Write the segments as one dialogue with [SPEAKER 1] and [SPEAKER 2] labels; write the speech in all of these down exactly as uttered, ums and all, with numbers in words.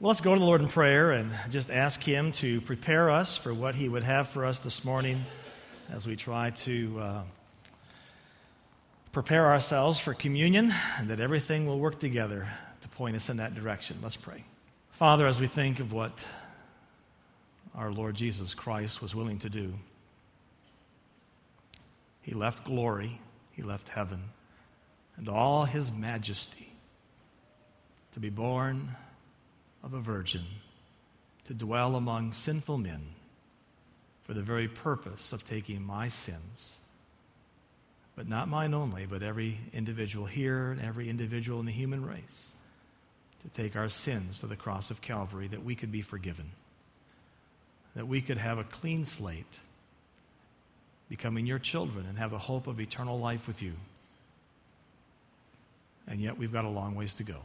[SPEAKER 1] Well, let's go to the Lord in prayer and just ask Him to prepare us for what He would have for us this morning as we try to uh, prepare ourselves for communion, and that everything will work together to point us in that direction. Let's pray. Father, as we think of what our Lord Jesus Christ was willing to do, He left glory, He left heaven, and all His majesty to be born of a virgin, to dwell among sinful men for the very purpose of taking my sins, but not mine only, but every individual here and every individual in the human race, to take our sins to the cross of Calvary, that we could be forgiven, that we could have a clean slate, becoming your children and have a hope of eternal life with you. And yet we've got a long ways to go.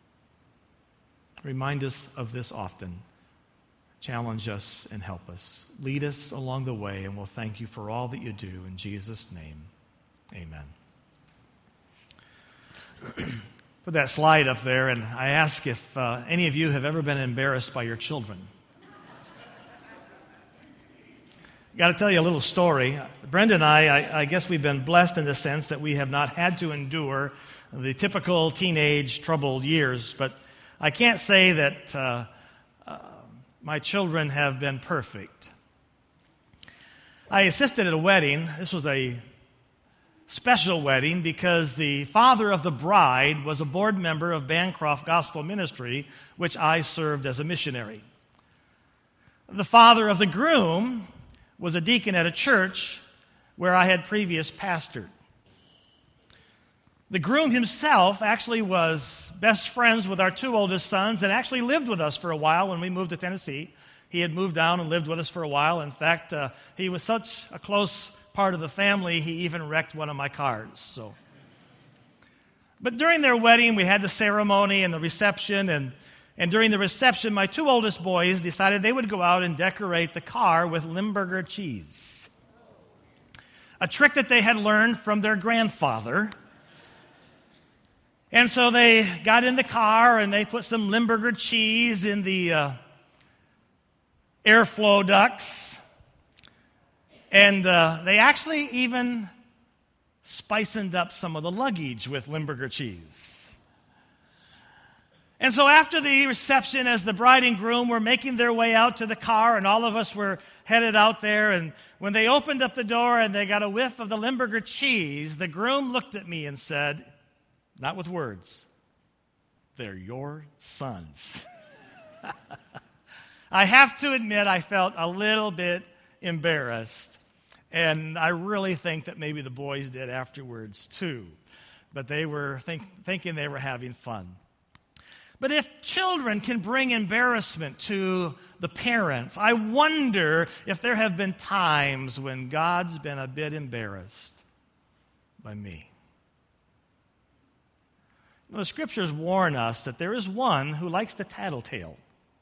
[SPEAKER 1] Remind us of this often. Challenge us and help us. Lead us along the way, and we'll thank you for all that you do. In Jesus' name, amen. Put that slide up there, and I ask if uh, any of you have ever been embarrassed by your children. Got to tell you a little story. Brenda and I, I, I guess we've been blessed in the sense that we have not had to endure the typical teenage troubled years, but I can't say that uh, uh, my children have been perfect. I assisted at a wedding. This was a special wedding because the father of the bride was a board member of Bancroft Gospel Ministry, which I served as a missionary. The father of the groom was a deacon at a church where I had previous pastored. The groom himself actually was best friends with our two oldest sons and actually lived with us for a while when we moved to Tennessee. He had moved down and lived with us for a while. In fact, uh, he was such a close part of the family, he even wrecked one of my cars. So, but during their wedding, we had the ceremony and the reception, and, and during the reception, my two oldest boys decided they would go out and decorate the car with Limburger cheese, a trick that they had learned from their grandfather. And so they got in the car and they put some Limburger cheese in the uh, airflow ducts. And uh, they actually even spiced up some of the luggage with Limburger cheese. And so after the reception, as the bride and groom were making their way out to the car, and all of us were headed out there, and when they opened up the door and they got a whiff of the Limburger cheese, the groom looked at me and said, not with words, "They're your sons." I have to admit I felt a little bit embarrassed, and I really think that maybe the boys did afterwards too, but they were think, thinking they were having fun. But if children can bring embarrassment to the parents, I wonder if there have been times when God's been a bit embarrassed by me. The Scriptures warn us that there is one who likes to tattletale.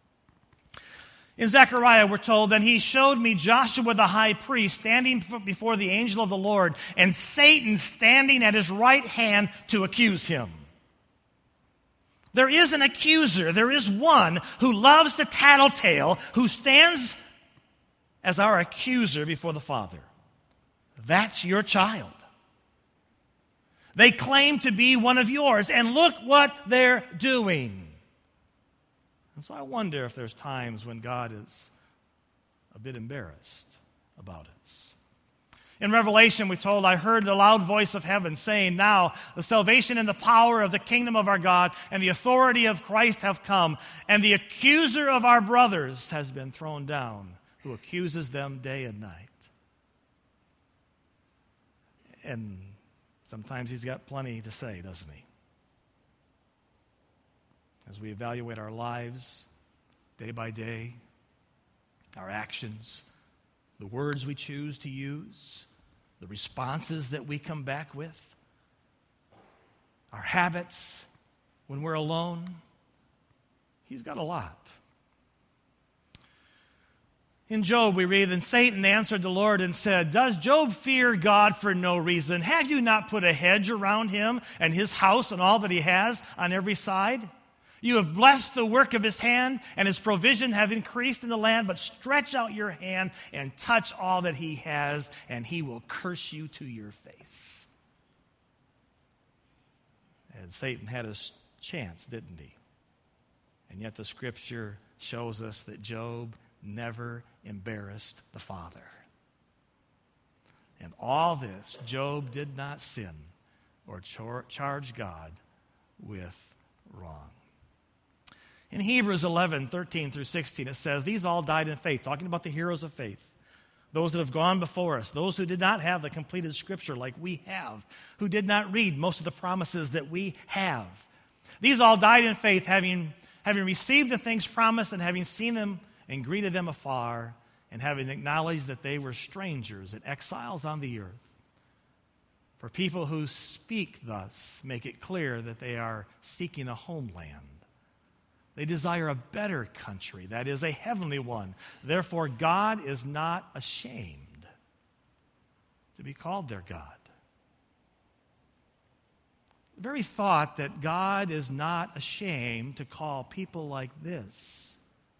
[SPEAKER 1] In Zechariah, we're told, "Then he showed me Joshua the high priest standing before the angel of the Lord, and Satan standing at his right hand to accuse him." There is an accuser. There is one who loves to tattletale, who stands as our accuser before the Father. That's your child. They claim to be one of yours, and look what they're doing. And so I wonder if there's times when God is a bit embarrassed about us. In Revelation, we're told, "I heard the loud voice of heaven saying, 'Now the salvation and the power of the kingdom of our God and the authority of Christ have come, and the accuser of our brothers has been thrown down, who accuses them day and night.'" And sometimes he's got plenty to say, doesn't he? As we evaluate our lives day by day, our actions, the words we choose to use, the responses that we come back with, our habits when we're alone, he's got a lot. In Job, we read, "And Satan answered the Lord and said, 'Does Job fear God for no reason? Have you not put a hedge around him and his house and all that he has on every side? You have blessed the work of his hand, and his provision have increased in the land, but stretch out your hand and touch all that he has, and he will curse you to your face. And Satan had his chance, didn't he? And yet the scripture shows us that Job never embarrassed the Father. And all this, Job did not sin or char- charge God with wrong. In Hebrews eleven, thirteen through sixteen, it says, these all died in faith, talking about the heroes of faith, those that have gone before us, those who did not have the completed scripture like we have, who did not read most of the promises that we have. These all died in faith, having, having received the things promised and having seen them and greeted them afar, and having acknowledged that they were strangers and exiles on the earth. For people who speak thus make it clear that they are seeking a homeland. They desire a better country, that is, a heavenly one. Therefore, God is not ashamed to be called their God. The very thought that God is not ashamed to call people like this,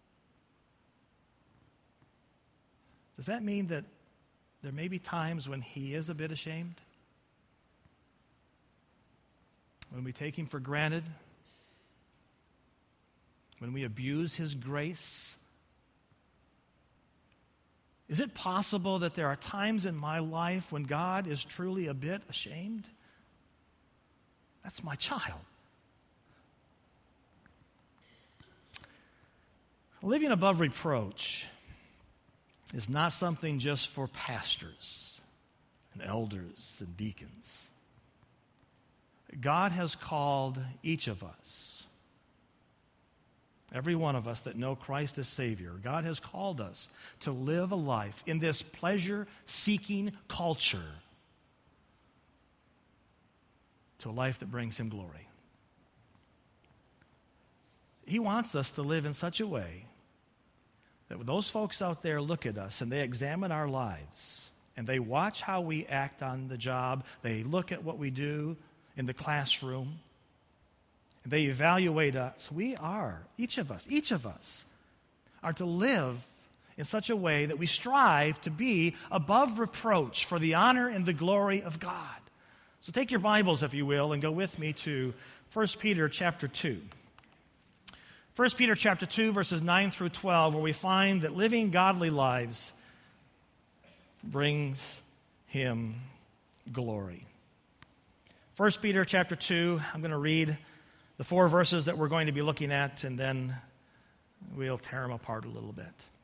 [SPEAKER 1] does that mean that there may be times when he is a bit ashamed? When we take him for granted? When we abuse his grace? Is it possible that there are times in my life when God is truly a bit ashamed? That's my child. Living above reproach is not something just for pastors and elders and deacons. God has called each of us, every one of us that know Christ as Savior, God has called us to live a life in this pleasure-seeking culture to a life that brings him glory. He wants us to live in such a way that when those folks out there look at us and they examine our lives and they watch how we act on the job, they look at what we do in the classroom, and they evaluate us, we are, each of us, each of us, are to live in such a way that we strive to be above reproach for the honor and the glory of God. So take your Bibles, if you will, and go with me to First Peter chapter two. First Peter chapter two, verses nine through twelve, where we find that living godly lives brings him glory. First Peter chapter two, I'm going to read the four verses that we're going to be looking at, and then we'll tear them apart a little bit.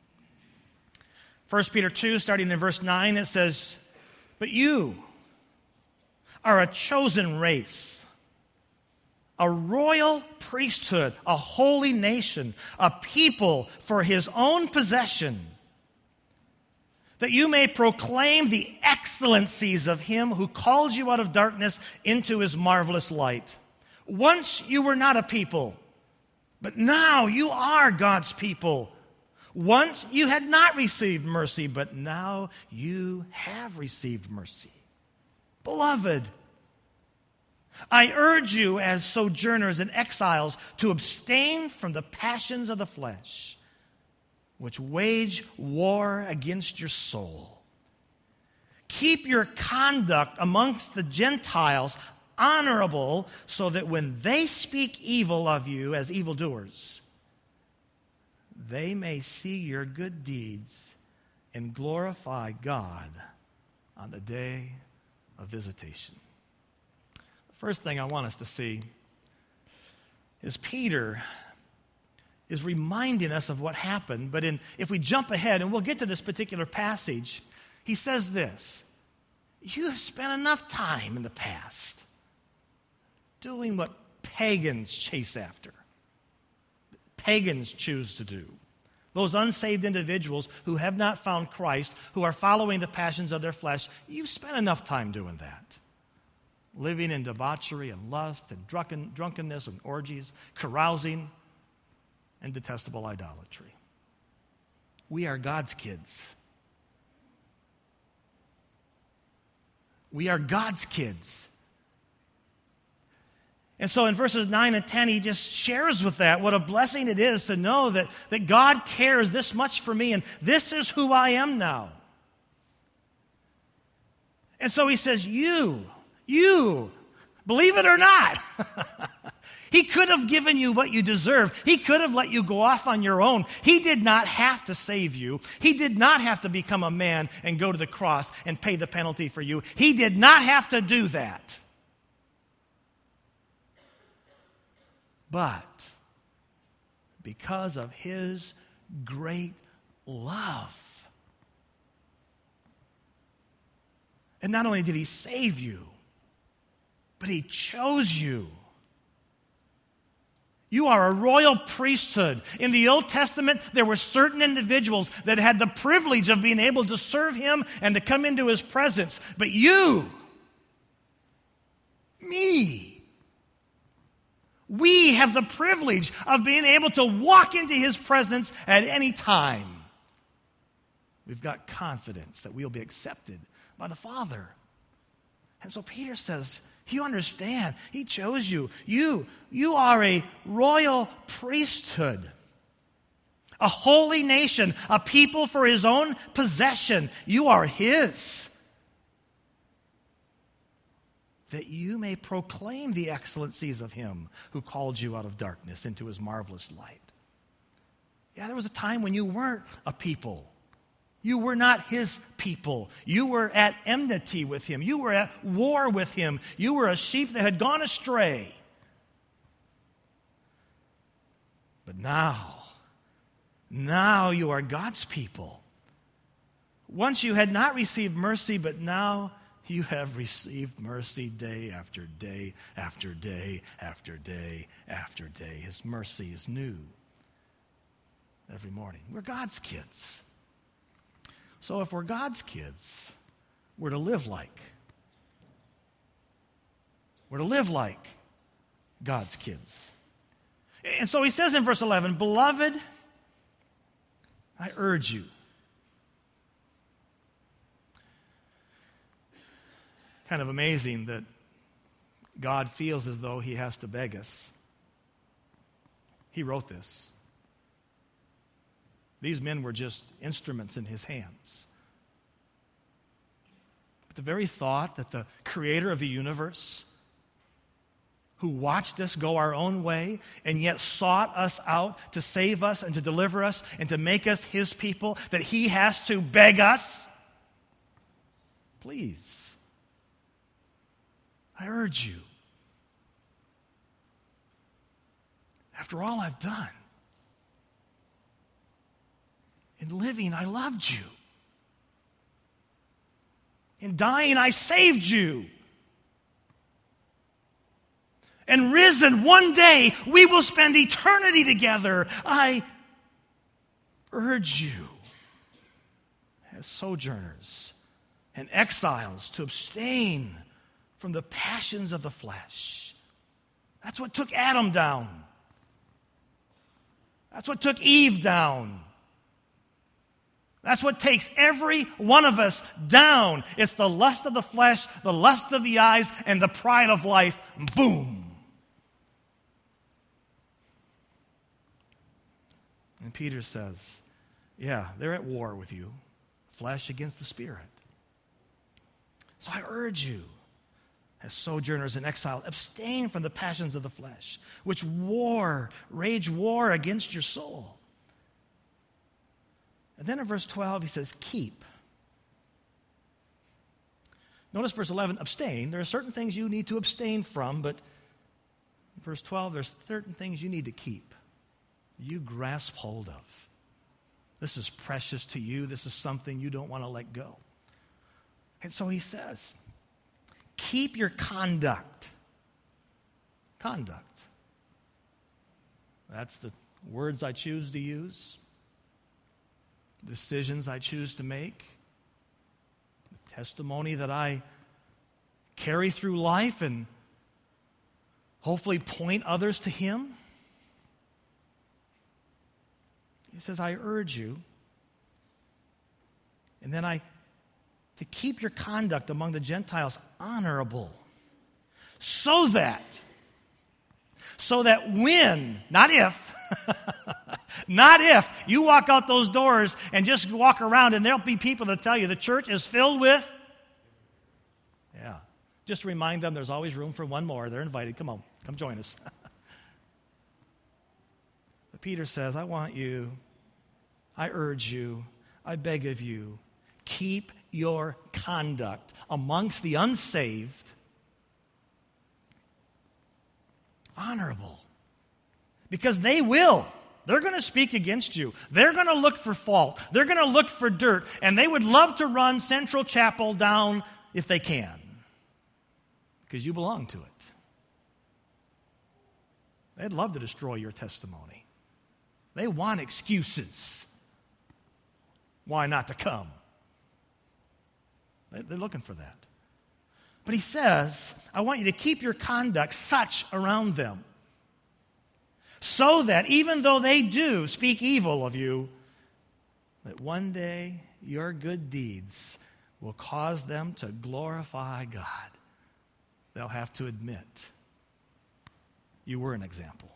[SPEAKER 1] First Peter two, starting in verse nine, it says, "But you are a chosen race, a royal priesthood, a holy nation, a people for his own possession, that you may proclaim the excellencies of him who called you out of darkness into his marvelous light. Once you were not a people, but now you are God's people. Once you had not received mercy, but now you have received mercy. Beloved, I urge you as sojourners and exiles to abstain from the passions of the flesh, which wage war against your soul. Keep your conduct amongst the Gentiles honorable, so that when they speak evil of you as evildoers, they may see your good deeds and glorify God on the day of visitation." The first thing I want us to see is Peter is reminding us of what happened, but in, if we jump ahead, and we'll get to this particular passage, he says this: you have spent enough time in the past doing what pagans chase after, pagans choose to do. Those unsaved individuals who have not found Christ, who are following the passions of their flesh, you've spent enough time doing that. Living in debauchery and lust and drunken, drunkenness and orgies, carousing and detestable idolatry. We are God's kids. We are God's kids. And so in verses nine and ten, he just shares with that what a blessing it is to know that, that God cares this much for me, and this is who I am now. And so he says, you, you, believe it or not, he could have given you what you deserve. He could have let you go off on your own. He did not have to save you. He did not have to become a man and go to the cross and pay the penalty for you. He did not have to do that. But because of his great love, and not only did he save you, but he chose you. You are a royal priesthood. In the Old Testament, there were certain individuals that had the privilege of being able to serve him and to come into his presence. But you, me, we have the privilege of being able to walk into his presence at any time. We've got confidence that we'll be accepted by the Father. And so Peter says, you understand, he chose you. You, you are a royal priesthood, a holy nation, a people for his own possession. You are his, that you may proclaim the excellencies of him who called you out of darkness into his marvelous light. Yeah, there was a time when you weren't a people. You were not his people. You were at enmity with him. You were at war with him. You were a sheep that had gone astray. But now, now you are God's people. Once you had not received mercy, but now you have received mercy day after day after day after day after day. His mercy is new every morning. We're God's kids. So if we're God's kids, we're to live like. We're to live like God's kids. And so he says in verse eleven, beloved, I urge you. Kind of amazing that God feels as though he has to beg us. He wrote this. These men were just instruments in his hands. But the very thought that the creator of the universe, who watched us go our own way and yet sought us out to save us and to deliver us and to make us his people, that he has to beg us, please, I urge you, after all I've done, in living, I loved you. In dying, I saved you. And risen, one day, we will spend eternity together. I urge you, as sojourners and exiles, to abstain from the passions of the flesh. That's what took Adam down. That's what took Eve down. That's what takes every one of us down. It's the lust of the flesh, the lust of the eyes, and the pride of life. Boom. And Peter says, yeah, they're at war with you, flesh against the spirit. So I urge you, as sojourners in exile, abstain from the passions of the flesh, which war, rage war against your soul. And then in verse twelve, he says, keep. Notice verse eleven, abstain. There are certain things you need to abstain from, but in verse twelve, there's certain things you need to keep. You grasp hold of. This is precious to you. This is something you don't want to let go. And so he says, keep your conduct. Conduct. That's the words I choose to use. Decisions I choose to make, the testimony that I carry through life and hopefully point others to him. He says, I urge you, and then I, to keep your conduct among the Gentiles honorable, so that so that when, not if, not if you walk out those doors and just walk around and there'll be people that tell you the church is filled with, yeah, just remind them there's always room for one more. They're invited. Come on, come join us. But Peter says, I want you, I urge you, I beg of you, keep your conduct amongst the unsaved honorable. Because they will. They're going to speak against you. They're going to look for fault. They're going to look for dirt. And they would love to run Central Chapel down if they can. Because you belong to it. They'd love to destroy your testimony. They want excuses. Why not to come? They're looking for that. But he says, I want you to keep your conduct such around them, so that even though they do speak evil of you, that one day your good deeds will cause them to glorify God. They'll have to admit you were an example.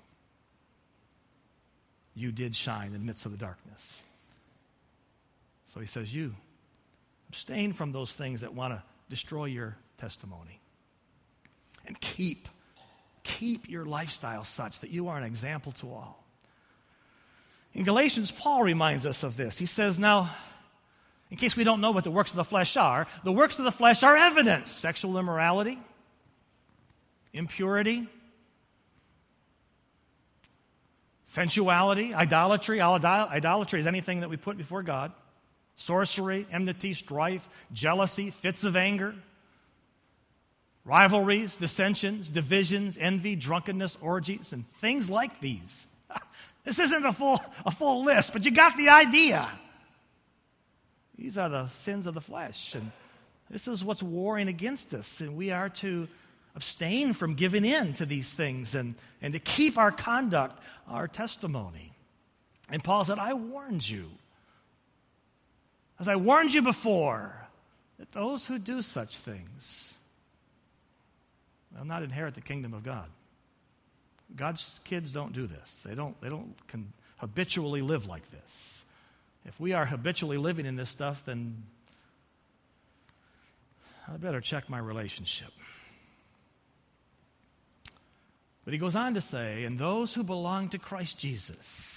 [SPEAKER 1] You did shine in the midst of the darkness. So he says, you abstain from those things that want to destroy your testimony. And keep, keep your lifestyle such that you are an example to all. In Galatians, Paul reminds us of this. He says, now, in case we don't know what the works of the flesh are, the works of the flesh are evidence. Sexual immorality, impurity, sensuality, idolatry. Idolatry is anything that we put before God. Sorcery, enmity, strife, jealousy, fits of anger, rivalries, dissensions, divisions, envy, drunkenness, orgies, and things like these. This isn't a full, a full list, but you got the idea. These are the sins of the flesh, and this is what's warring against us, and we are to abstain from giving in to these things and, and to keep our conduct, our testimony. And Paul said, I warned you. As I warned you before, that those who do such things will not inherit the kingdom of God. God's kids don't do this. They don't, they don't can habitually live like this. If we are habitually living in this stuff, then I better check my relationship. But he goes on to say, and those who belong to Christ Jesus,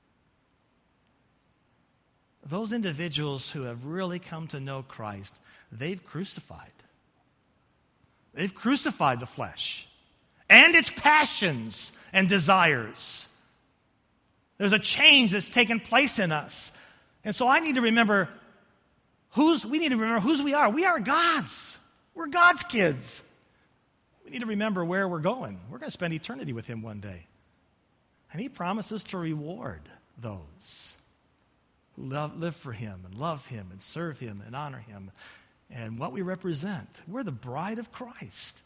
[SPEAKER 1] those individuals who have really come to know Christ, they've crucified. They've crucified the flesh and its passions and desires. There's a change that's taken place in us. And so I need to remember who's, we need to remember whose we are. We are God's. We're God's kids. We need to remember where we're going. We're going to spend eternity with Him one day. And He promises to reward those who love, live for Him and love Him and serve Him and honor Him and what we represent. We're the bride of Christ.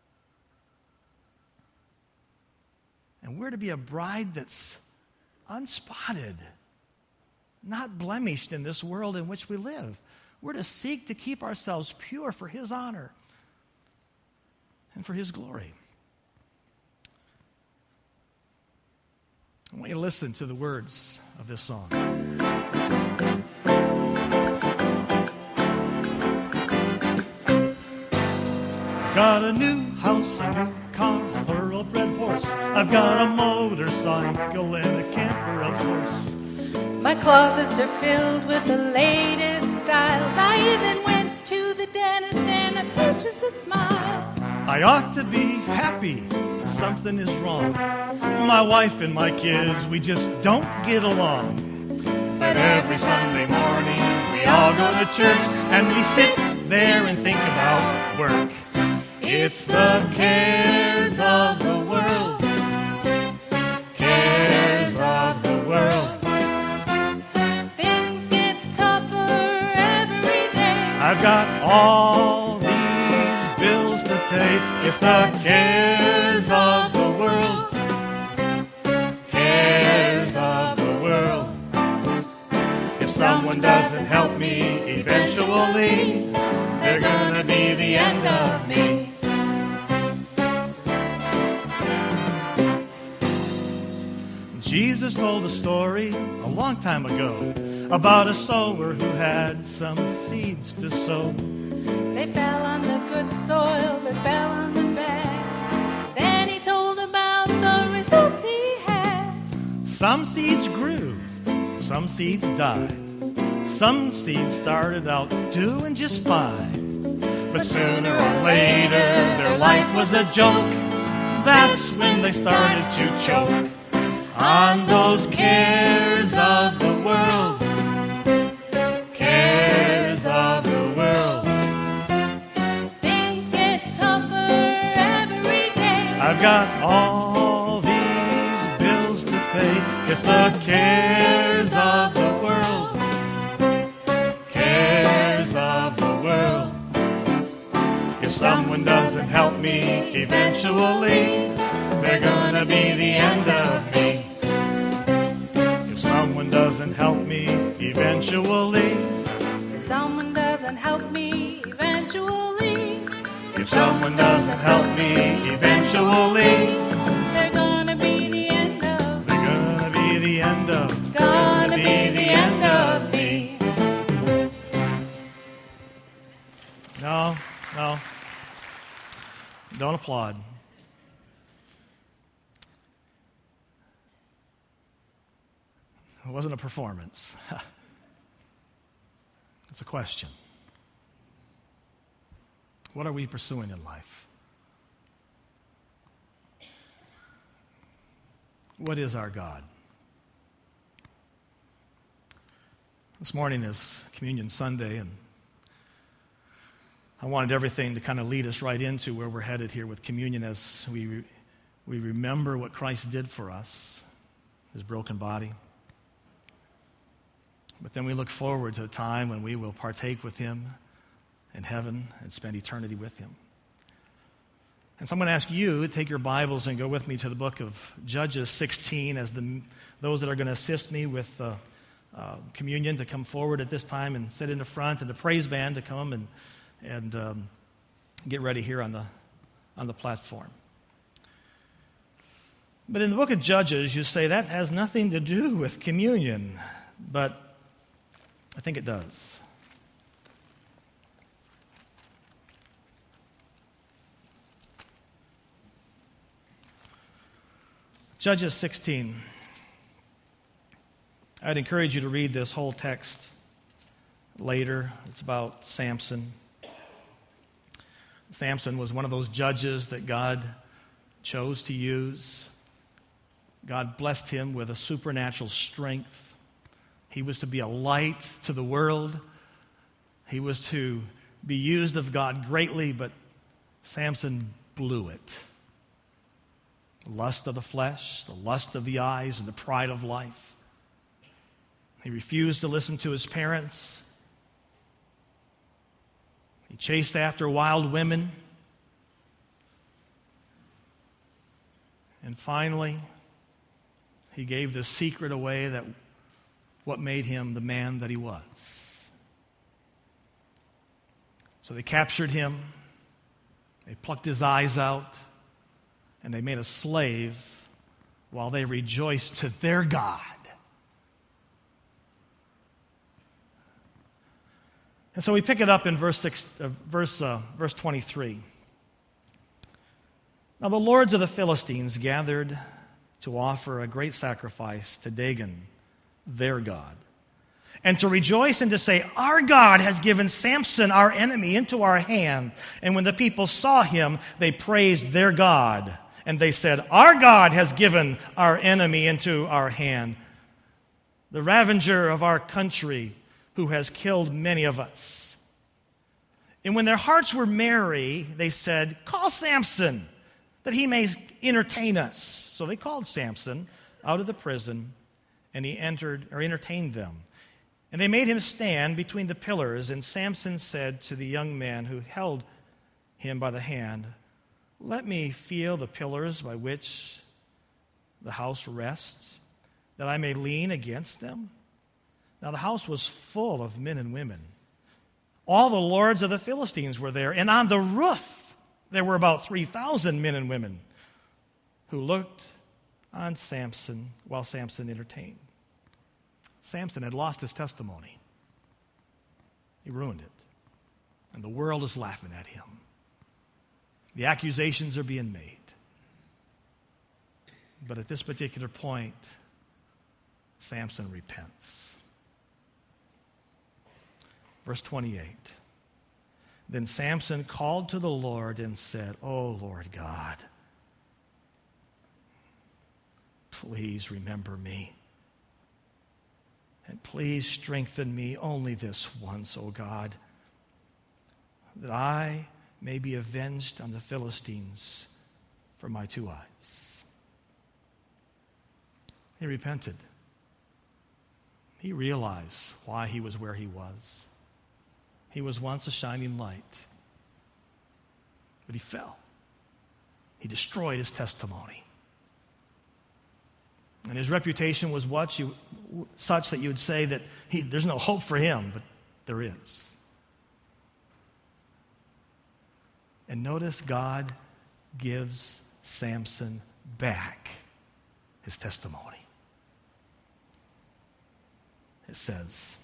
[SPEAKER 1] And we're to be a bride that's unspotted, not blemished in this world in which we live. We're to seek to keep ourselves pure for His honor and for His glory. I want you to listen to the words of this song. Got a new house, a new car, a thoroughbred horse. I've got a motorcycle and a camper, of course.
[SPEAKER 2] My closets are filled with the latest styles. I even went to the dentist and I purchased a smile.
[SPEAKER 1] I ought to be happy, but something is wrong. My wife and my kids, we just don't get along. But every Sunday morning, we all go to church and we sit there and think about work. It's the cares of the world, cares of the world.
[SPEAKER 2] Things get tougher every day.
[SPEAKER 1] I've got all these bills to pay. It's the cares of the world, cares of the world. If someone doesn't help me, eventually they're gonna be the end of me. Jesus told a story a long time ago about a sower who had some seeds to sow.
[SPEAKER 2] They fell on the good soil, they fell on the bad. Then he told about the results he had.
[SPEAKER 1] Some seeds grew, some seeds died. Some seeds started out doing just fine. But sooner or later, their life was a joke. That's when they started to choke on those cares of the world. Cares of the world.
[SPEAKER 2] Things get tougher every day.
[SPEAKER 1] I've got all these bills to pay. It's the cares of the world. Cares of the world. If someone doesn't help me, eventually they're gonna be the end of me. If someone doesn't help me, eventually.
[SPEAKER 2] If someone doesn't help me, eventually.
[SPEAKER 1] If someone doesn't help me, eventually.
[SPEAKER 2] They're gonna be the end of.
[SPEAKER 1] They're gonna be the end of.
[SPEAKER 2] Gonna be the end of me.
[SPEAKER 1] No, no. Don't applaud. It wasn't a performance. It's a question. What are we pursuing in life? What is our God? This morning is Communion Sunday, and I wanted everything to kind of lead us right into where we're headed here with communion as we re- we remember what Christ did for us, his broken body. But then we look forward to the time when we will partake with him in heaven and spend eternity with him. And so I'm going to ask you to take your Bibles and go with me to the book of Judges sixteen as the those that are going to assist me with uh, uh, communion to come forward at this time and sit in the front, and the praise band to come and and um, get ready here on the on the platform. But in the book of Judges, you say that has nothing to do with communion, but I think it does. Judges sixteen. I'd encourage you to read this whole text later. It's about Samson. Samson was one of those judges that God chose to use. God blessed him with a supernatural strength. He was to be a light to the world. He was to be used of God greatly, but Samson blew it. The lust of the flesh, the lust of the eyes, and the pride of life. He refused to listen to his parents. He chased after wild women. And finally, he gave the secret away that what made him the man that he was. So they captured him. They plucked his eyes out. And they made a slave while they rejoiced to their God. And so we pick it up in verse six, uh, verse uh, verse twenty-three. Now the lords of the Philistines gathered to offer a great sacrifice to Dagon, their god, and to rejoice and to say, "Our God has given Samson, our enemy, into our hand." And when the people saw him, they praised their God, and they said, "Our God has given our enemy into our hand, the ravenger of our country, who has killed many of us." And when their hearts were merry, they said, "Call Samson, that he may entertain us." So they called Samson out of the prison, and he entered or entertained them. And they made him stand between the pillars, and Samson said to the young man who held him by the hand, "Let me feel the pillars by which the house rests, that I may lean against them." Now the house was full of men and women. All the lords of the Philistines were there, and on the roof there were about three thousand men and women who looked on Samson while Samson entertained. Samson had lost his testimony. He ruined it. And the world is laughing at him. The accusations are being made. But at this particular point, Samson repents. Verse twenty-eight. Then Samson called to the Lord and said, "Oh, Lord God, please remember me. And please strengthen me only this once, O God, that I may be avenged on the Philistines for my two eyes." He repented. He realized why he was where he was. He was once a shining light, but he fell. He destroyed his testimony. And his reputation was what you, such that you would say that he, there's no hope for him, but there is. And notice God gives Samson back his testimony. It says,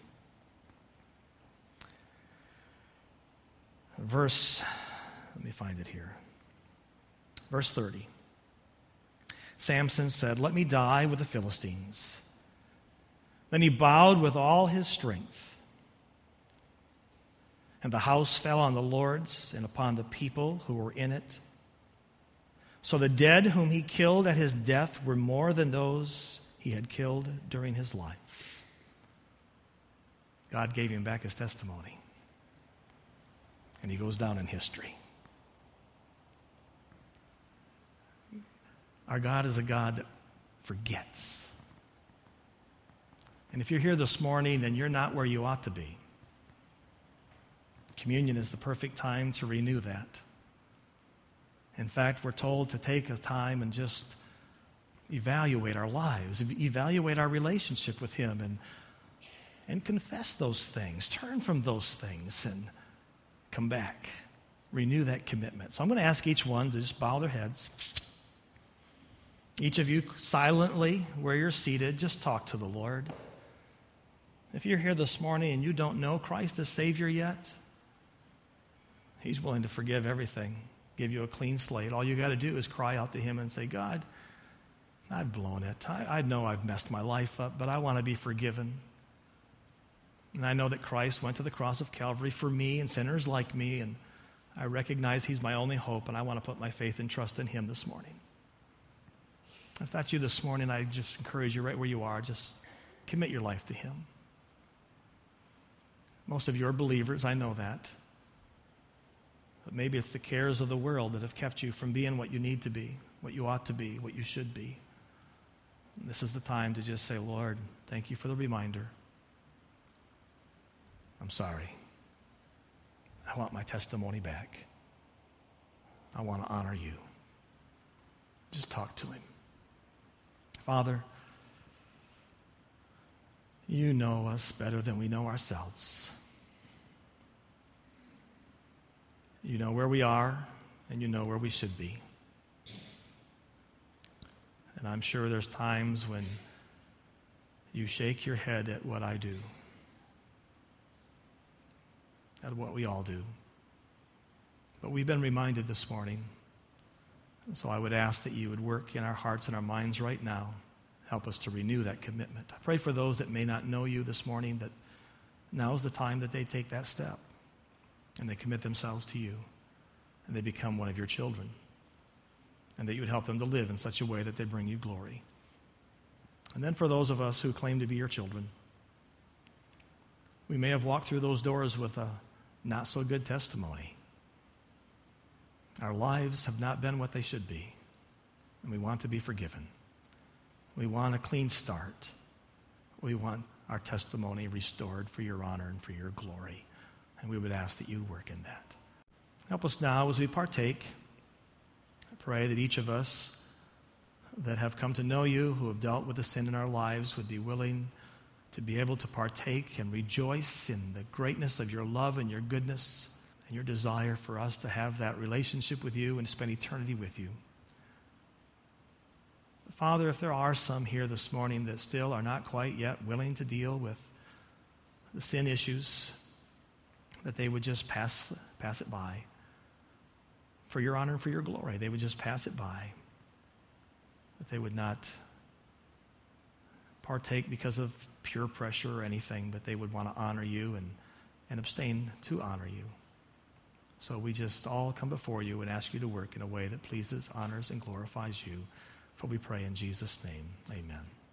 [SPEAKER 1] verse, let me find it here. Verse thirty. Samson said, "Let me die with the Philistines." Then he bowed with all his strength. And the house fell on the lords and upon the people who were in it. So the dead whom he killed at his death were more than those he had killed during his life. God gave him back his testimony. And he goes down in history. Our God is a God that forgets. And if you're here this morning and you're not where you ought to be, communion is the perfect time to renew that. In fact, we're told to take a time and just evaluate our lives, evaluate our relationship with Him, and, and confess those things. Turn from those things and come back. Renew that commitment. So I'm going to ask each one to just bow their heads. Each of you silently, where you're seated, just talk to the Lord. If you're here this morning and you don't know Christ as Savior yet, He's willing to forgive everything, give you a clean slate. All you got to do is cry out to Him and say, "God, I've blown it. I, I know I've messed my life up, but I want to be forgiven. And I know that Christ went to the cross of Calvary for me and sinners like me, and I recognize He's my only hope, and I want to put my faith and trust in Him this morning." If that's you this morning, I just encourage you right where you are, just commit your life to Him. Most of you are believers, I know that. But maybe it's the cares of the world that have kept you from being what you need to be, what you ought to be, what you should be. And this is the time to just say, "Lord, thank you for the reminder. I'm sorry. I want my testimony back. I want to honor you." Just talk to Him. Father, you know us better than we know ourselves. You know where we are, and you know where we should be. And I'm sure there's times when you shake your head at what I do, at what we all do. But we've been reminded this morning. And so I would ask that you would work in our hearts and our minds right now. Help us to renew that commitment. I pray for those that may not know you this morning, that now is the time that they take that step and they commit themselves to you and they become one of your children, and that you would help them to live in such a way that they bring you glory. And then for those of us who claim to be your children, we may have walked through those doors with a not so good testimony. Our lives have not been what they should be, and we want to be forgiven. We want a clean start. We want our testimony restored for your honor and for your glory, and we would ask that you work in that. Help us now as we partake. I pray that each of us that have come to know you, who have dealt with the sin in our lives, would be willing to be able to partake and rejoice in the greatness of your love and your goodness, and your desire for us to have that relationship with you and spend eternity with you. Father, if there are some here this morning that still are not quite yet willing to deal with the sin issues, that they would just pass, pass it by. For your honor and for your glory, they would just pass it by. That they would not partake because of pure pressure or anything, but they would want to honor you and, and abstain to honor you. So we just all come before you and ask you to work in a way that pleases, honors, and glorifies you. For we pray in Jesus' name, amen.